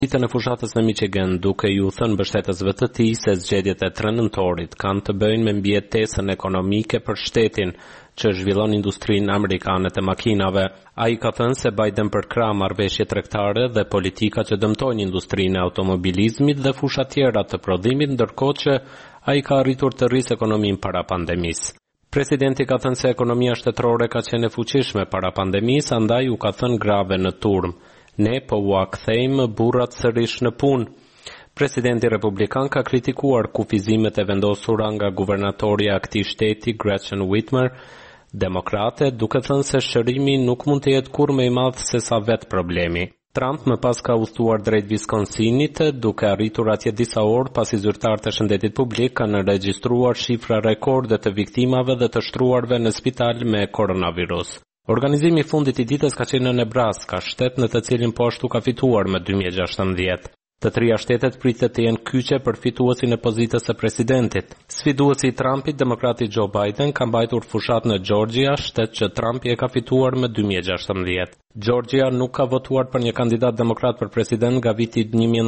Ditën e fushatës në Michigan, duke ju thënë mbështetësve të tij se zgjedhjet e 3 nëntorit kanë të bëjnë me mbjetesën ekonomike për shtetin që zhvillon industrinë amerikane të makinave. Ai ka thënë se Biden përkrah marrëveshje tregtare dhe politika që dëmtojnë industrinë e automobilizmit dhe fusha tjera të prodhimit, ndërkohë që ai ka arritur të rrisë ekonominë para pandemisë. Presidenti ka thënë se ekonomia shtetërore ka qenë e fuqishme para pandemisë, andaj u ka thënë grave në turm: "Ne po u kthejmë burrat sërish në punë." Presidenti republikan ka kritikuar kufizimet e vendosura nga guvernatorja e këtij shteti Gretchen Whitmer, demokrate, duke thënë se shërimi nuk mund të jetë kurrë më i madh se sa vetë problemi. Trump më pas ka udhëtuar drejt Wisconsinit, duke arritur atje disa orë pasi zyrtarët e shëndetit publik kanë regjistruar shifra rekorde të viktimave dhe të shtruarve në spital me koronavirus. Organizimi i fundit i ditës ka qenë në Nebraska, shtet në të cilin po ashtu ka fituar me 2016. Të trija shtetet pritet të jenë kyçe për fituesin e pozitës së presidentit. Sfiduesi i Trumpit, demokrati Joe Biden, ka mbajtur fushat në Georgia, shtet që Trumpi e ka fituar me 2016. Georgia nuk ka votuar për një kandidat demokrat për president nga viti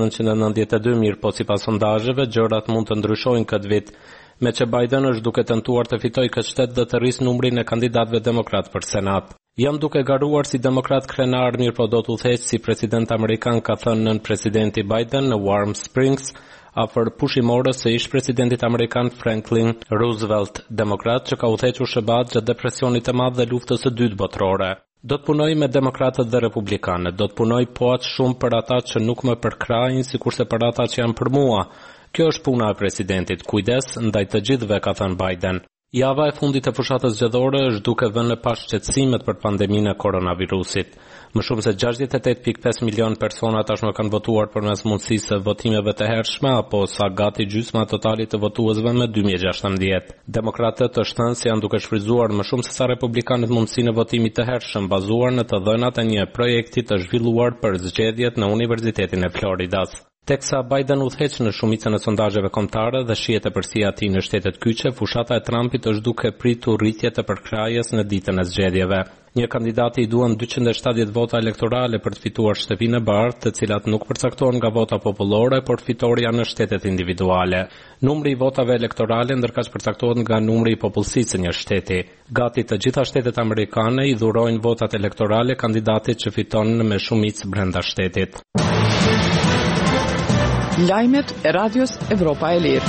1992, mirë po sipas sondazheve gjërat mund të ndryshojnë këtë vit, me që Biden është duke tentuar të fitojë këtë shtet dhe të rrisë numrin e kandidatëve demokrat për senat. "Jam duke garuar si demokrat krenar, mirë po do të udhëheq si president amerikan", ka thënë nën presidenti Biden në Warm Springs, afër pushimorës së ish presidentit amerikan Franklin Roosevelt, demokrat që ka udhëhequr Shëbat gjatë depresionit të madh dhe luftës së dytë botërore. "Do të punoj me demokratët dhe republikanët, do të punoj po aq shumë për ata që nuk më përkrahin sikurse për ata që janë për mua. Kjo është puna e presidentit, kujdes ndaj të gjithëve", ka thënë Biden. Java e fundit e fushatës zgjedhore është duke vënë në pas shqetësimet për pandeminë e koronavirusit. Më shumë se 68.5 milion persona tashmë kanë votuar përmes mundësisë së votimeve të hershme, apo sa gati gjysma e totalit të votuesve me 2016. Demokratët është thënë se janë duke shfrytzuar më shumë se sa republikanët mundësinë e votimit të hershëm, bazuar në të dhënat e një projekti të zhvilluar për zgjedhjet në Universitetin e Floridas. Teksa Biden udhëheq në shumicën e sondazheve kombëtare dhe shihet e përsia e tij në shtetet kyçe, fushata e Trumpit është duke pritur rritje të përkrahjes në ditën e zgjedhjeve. Një kandidati i duan 270 vota elektorale për të fituar shtëpinë e bardhë, të cilat nuk përcaktohen nga vota popullore, por fitoria në shtetet individuale. Numri i votave elektorale ndërkaq përcaktohet nga numri i popullsisë së një shteti. Gati të gjitha shtetet amerikane i dhurojnë votat elektorale kandidatit që fiton me shumicë brenda shtetit. Lajmet e Radios Evropa e Lirë.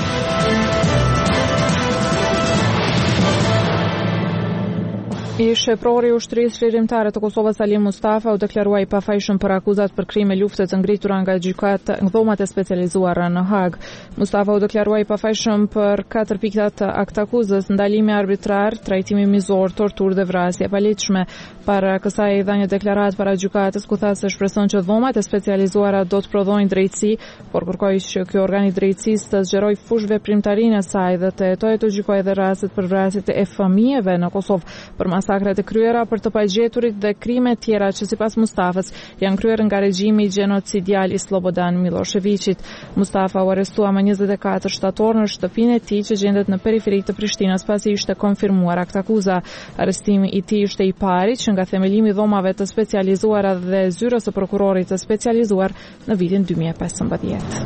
Shefrori i ushtrisë shërimtare të Kosovës Salim Mustafa u deklarua i pafajshëm për akuzat për krime lufte të ngritura nga gjykata në dhomat e specializuara në Hag. Mustafa u deklarua i pafajshëm për 4 piktat të aktakuzës: ndalimi arbitrar, trajtimi mizor, torturë dhe vrasje paligjshme. Para kësaj dha një deklaratë para gjykatës ku tha se shpreson që dhomat e specializuara do të prodhojnë drejtësi, por kërkoi që ky organ i drejtësisë të zgjerojë fush veprimtarinë e saj dhe të hetojë të gjykojë edhe rastet për vrasjet e fëmijëve në Kosovë për masakret e kryera për të pagjeturit dhe krime tjera që sipas Mustafës janë kryer nga regjimi genocidial i Slobodan Miloševićit. Mustafa u arrestua më 24 shtator në shtëpinë e tij që gjendet në periferi të Prishtinës pasi ishte konfirmuar aktakuza. Arrestimi i tij ishte i pari që nga themelimi i dhomave të specializuara dhe zyrës së prokurorit të specializuar në vitin 2015.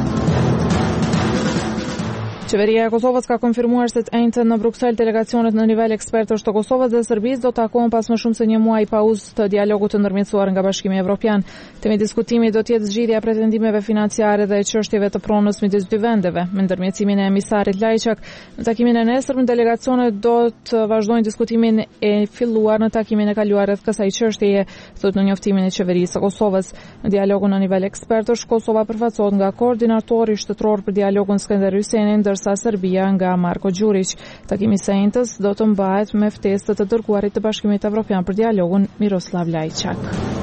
Qeveria e Kosovës ka konfirmuar se të njëjtën në Bruksel delegacionet në nivel ekspertësh të Kosovës dhe Serbisë do të takohen pas më shumë se një muaji pauzë të dialogut të ndërmjetësuar nga Bashkimi Evropian. Temi diskutimi do të jetë zgjidhja e pretendimeve financiare dhe çështjeve të pronës midis dy vendeve. Me ndërmjetësimin e emisarit Lajçak, në takimin e nesërm delegacionet do të vazhdojnë diskutimin e filluar në takimin e kaluar rreth kësaj çështjeje, thotë në njoftimin e qeverisë së Kosovës. Në dialogun në nivel ekspertësh, Kosova përfaqësohet nga koordinatori shtetëror për dialogun Skënder Hysenin, ndërsa Serbia nga Marko Đurić. Takimi i sejntës do të mbahet me ftesë të dërguarit të Bashkimit Evropian për dialogun Miroslav Lajçak.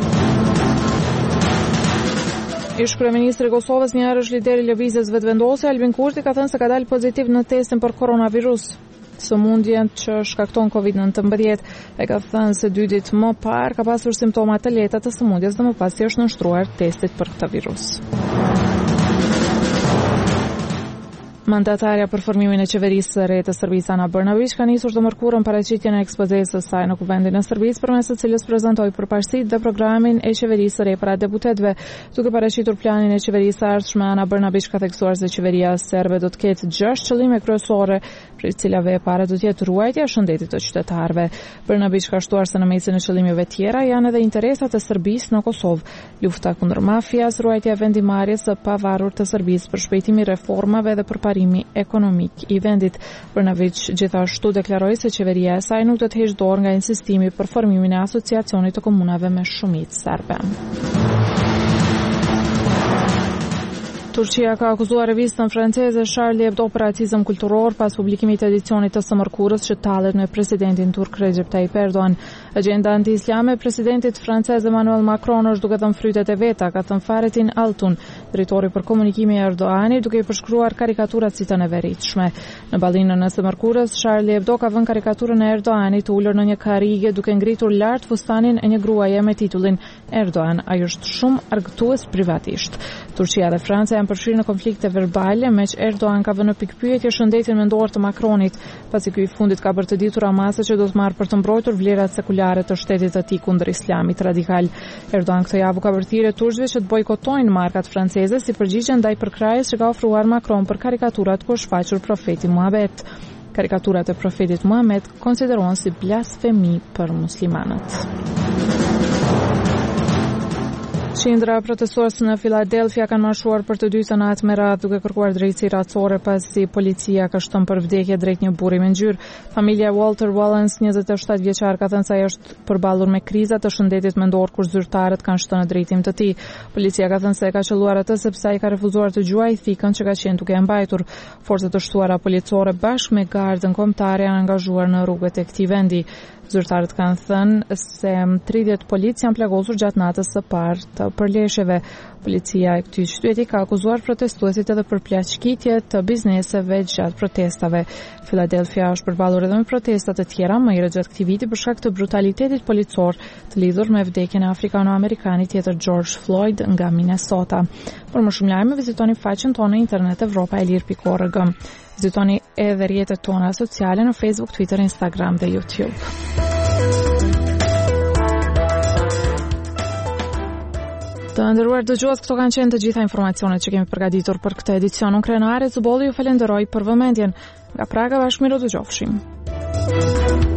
Ish kryeministri i Kosovës, një herë është lideri i lëvizjes vetëvendosje, Albin Kurti ka thënë se ka dalë pozitiv në testin për koronavirus, sëmundjen që shkakton COVID-19. Ai ka thënë se 2 ditë më parë ka pasur simptoma të lehta të sëmundjes dhe më pas i është nënshtruar testit për këtë virus. Mandatarja për formimin e qeverisë së re të Serbisë Ana Brnabić ka nisur të mërkurën paraqitjen e ekspozesë së saj në Kuvendin e Serbisë, përmes së cilës prezantoi përparësitë dhe programin e qeverisë së re para deputetëve. Duke paraqitur planin e qeverisë së ardhshme, Ana Brnabić ka theksuar se qeveria serbe do të ketë 6 qëllime kryesore, prej cilave e para do të jetë ruajtja e shëndetit të qytetarëve. Brnabić ka shtuar se në mesin e qëllimeve tjera janë edhe interesat e Serbisë në Kosovë, lufta kundër mafias, ruajtja e vendimarrjes së pavarur të Serbisë, përshpejtimi i reformave dhe përparimi ekonomik i vendit. Brnabić gjithashtu deklaroi se qeveria e saj nuk do të heqë dorë nga insistimi për formimin e asociacionit të komunave me shumicë serbe. Turqia ka akuzuar revistën franceze Charlie Hebdo për racizëm kulturor pas publikimit të edicionit të së mërkurës që tallet me presidentin turk Recep Tayyip Erdogan. Agjenda anti-islame e presidentit francez Emmanuel Macron është duke dhënë frytet e veta, ka thënë Fahrettin Altun, drejtori për komunikimin e Erdoganit, duke i përshkruar karikaturat si të neveritshme. Në ballinën e së mërkurës, Charlie Hebdo ka vënë karikaturën e Erdoganit ulur në një karrige duke ngritur lart fustanin e një gruaje me titullin Erdogan, ai është shumë argëtues privatisht. Turqia dhe Franca janë përfshirë në konflikte verbale, me që Erdogan ka vënë në pikpyetje shëndetin mendor të Macronit, pasi ky i fundit ka bërë të ditur amase që do të marrë për të mbrojtur vlerat sekulare të shtetit të tij kundër islamit radikal. Erdogan këtë javë ka bërë thirrje turqëve që të bojkotojnë markat franceze si përgjigje ndaj përkrahjes që ka ofruar Macron për karikaturat ku është shfaqur profeti Muhammed. Karikaturat e profetit Muhammed konsiderohen si blasfemi për muslimanët. Qindra protestues në Filadelfia kanë marshuar për të dytën natë me radhë duke kërkuar drejtësi racore pasi policia ka shtuar për vdekje drejt një burri me ngjyrë. Familja Walter Wallens, 27 vjeçar, ka thënë se ai është përballur me kriza të shëndetit mendor kur zyrtarët kanë shtuar në drejtim të tij. Policia ka thënë se ka qelluar atë sepse ai ka refuzuar të gjuajë thikën që ka qenë duke e mbajtur. Forcat të shtuara policore bashkë me gardën kombëtare janë angazhuar në rrugët e këtij vendi. Zyrtarët kanë thënë se 30 polic janë plagosur gjatë natës së parë të përleshjeve. Policia e këtij qyteti ka akuzuar protestuesit edhe për plaçkitje të bizneseve gjatë protestave. Philadelphia është përballur edhe me protesta të tjera më herët gjatë këtij viti për shkak të brutalitetit policor të lidhur me vdekjen e afrikano-amerikanit tjetër George Floyd nga Minnesota. Për më shumë lajme vizitoni faqen tonë në internet evropaelir.org. Vizitoni edhe rrjetet tona sociale në Facebook, Twitter, Instagram dhe YouTube. Të nderuar dëgjues, këto kanë qenë të gjitha informacionet që kemi përgatitur për këtë edicion. Unë Krenare Zubolli ju falenderoj për vëmendjen. Nga Praga bashkë miru dëgjofshim.